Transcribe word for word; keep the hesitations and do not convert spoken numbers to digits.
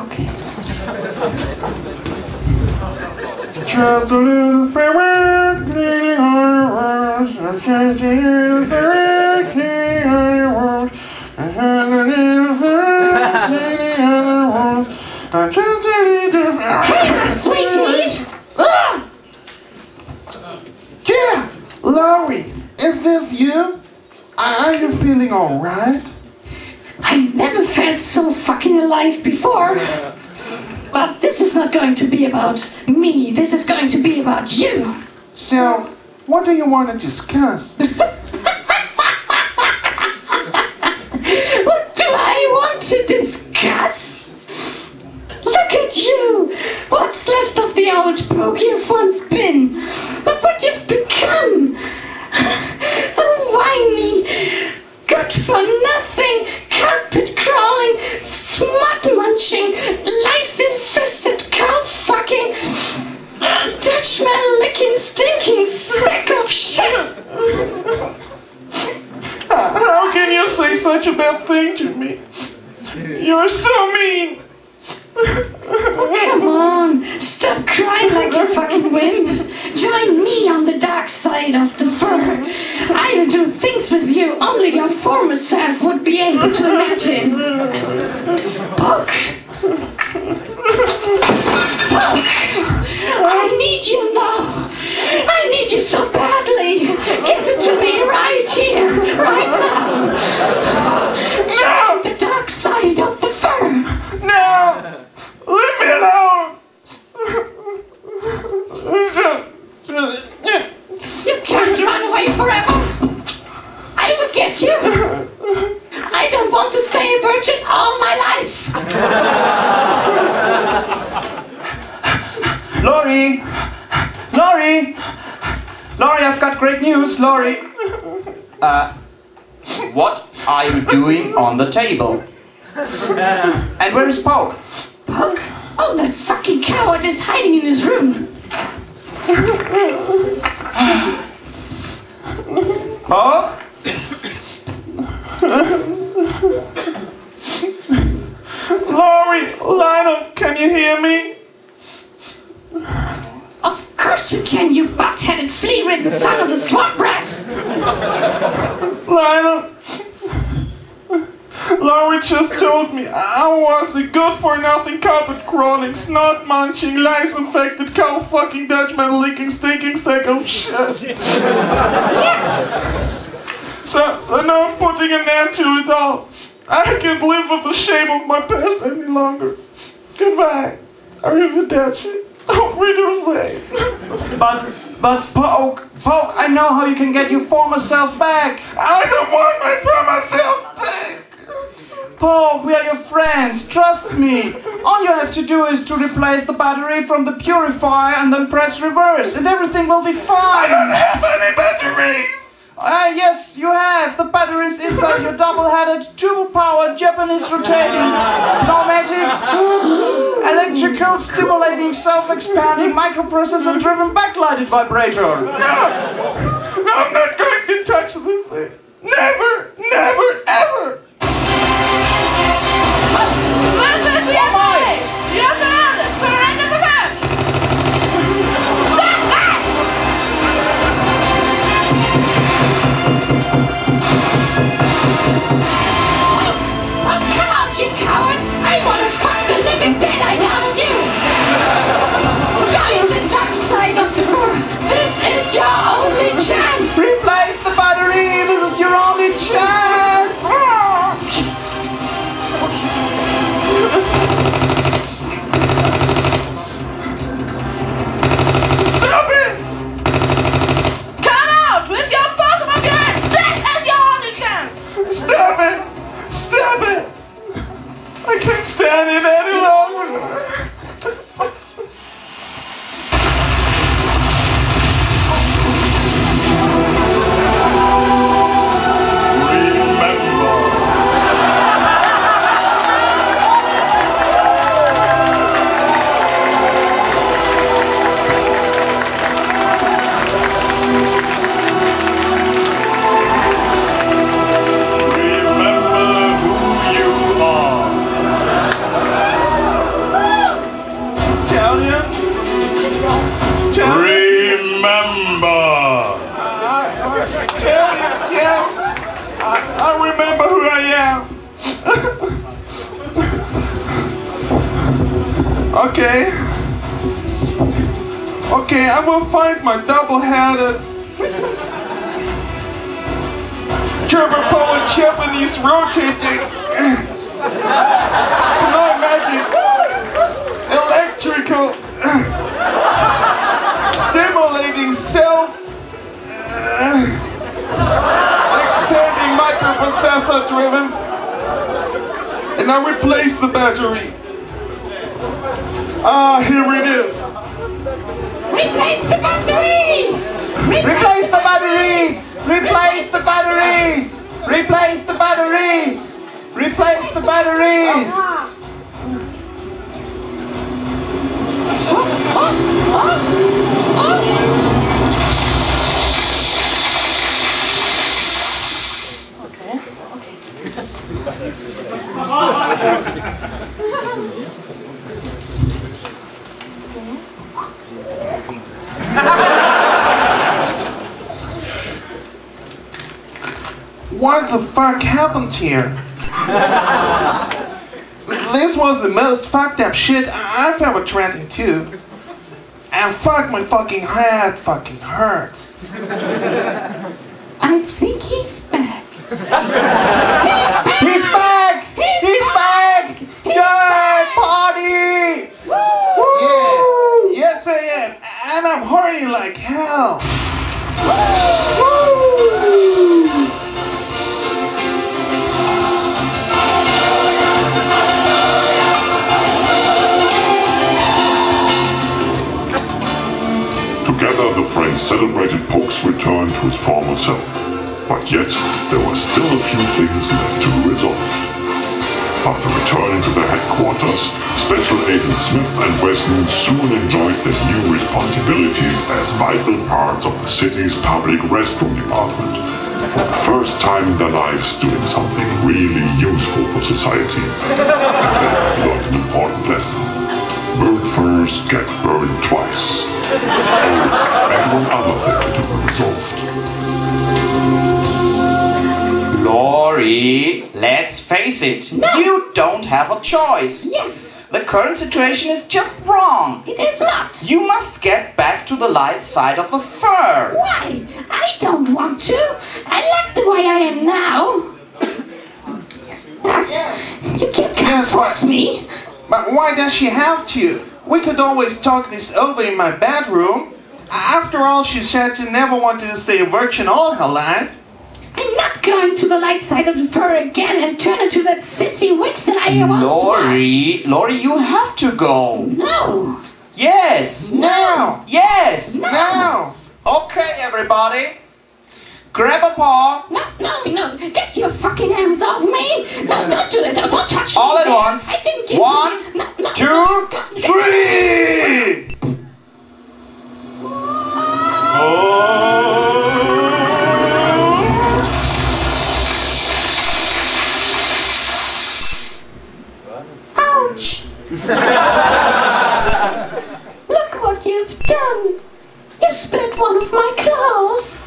Okay. Just a little farewell, cleaning all your words. I'm changing a little farewell, cleaning all your words. I had a little farewell, cleaning all your words. I'm just a little farewell. Hey, my sweetie! Ah! Yeah, Laurie, is this you? Are you feeling alright? I never felt so fucking alive before. But this is not going to be about me. This is going to be about you. So, what do you want to discuss? What do I want to discuss? Look at you! What's left of the old broke you've once been? But what you've become! A whiny, good for nothing, carpet crawling, smut munching, lice infested, cow fucking, Dutchman licking, stinking sack of shit! How can you say such a bad thing to me? You're so mean! Oh, come on, stop crying like a fucking wimp. Join me on the dark side of the fur. I'll do things with you only your former self would be able to imagine. Puck! Puck! I need you now. I need you so badly. Give it to me right here, right now. Join the dark side of the fur. No! Leave me alone! You can't run away forever! I will get you! I don't want to stay a virgin all my life! Laurie! Laurie! Laurie, I've got great news, Laurie! Uh, what are you doing on the table? And where is Poke? Puck? Oh, that fucking coward is hiding in his room! Poke? Laurie, Lionel, can you hear me? Of course we can, you butt-headed, flea-ridden son of a swamp rat! Lionel, Laurie just told me I was a good-for-nothing, carpet-crawling, snot-munching, lice-infected, cow-fucking, Dutchman-licking, stinking sack of shit. Yes! So, so now I'm putting an end to it all. I can't live with the shame of my past any longer. Goodbye. Arrivederci. Auf Wiedersehen. But, but Poke, Poke, I know how you can get your former self back. I don't want my former self back. Poke, we are your friends, trust me. All you have to do is to replace the battery from the purifier and then press reverse and everything will be fine. I don't have any batteries. Ah, uh, yes, you have. The batteries inside your double-headed, turbo-powered, Japanese rotating, pneumatic, electrical, stimulating, self-expanding, microprocessor-driven, backlighted vibrator. No! No, I'm not going to touch this thing. Never, never, ever! This is the enemy! You're surrounded! Surrender the match! Stand back! Oh, come out, you coward! I want to fuck the living daylight out of you! Join the dark side of the fur! This is your only chance! Replace the battery! This is your only chance! Stop it! Come out with your bosom of your head! This is your only chance! Stop it! Stop it! I can't stand it any longer. Okay. Okay, I will find my double-headed German power Japanese rotating. Can I imagine? Electrical stimulating self uh, extending microprocessor driven. And I replace the battery. Ah, here it is. Replace the battery! Replace the batteries! Replace the batteries! Replace the batteries! Replace the batteries! Oh, oh, oh. What the fuck happened here? This was the most fucked up shit I've ever tried into. And fuck, my fucking head fucking hurts. I think he's back. He's back! He's back! Yay! Party! Yeah, yes I am. And I'm horny like hell. Together, the friends celebrated Poke's return to his former self. But yet, there were still a few things left to be resolved. After returning to their headquarters, Special Agent Smith and Wesson soon enjoyed their new responsibilities as vital parts of the city's public restroom department. For the first time in their lives, doing something really useful for society. And they learned an important lesson. Burn first, get burned twice. Oh, and one other thing to be resolved. Lori, let's face it. No. You don't have a choice. Yes, The current situation is just wrong. it is not. You must get back to the light side of the fur. Why? I don't want to. I like the way I am now. Yes, you can't Yes, what? force me. But why does she have to? We could always talk this over in my bedroom. After all, she said she never wanted to stay a virgin all her life. I'm not going to the light side of the fur again and turn into that sissy Wixen I once was. Lori, Lori, you have to go. No. Yes. Now! Yes. Now! Okay, everybody. Grab a paw. No, no, no. Get your fucking hands off me. No, don't do that. No, don't touch All me. at there. once. I didn't give One, you. No, no, two, no. God, three. Ouch. Look what you've done. You split one of my claws.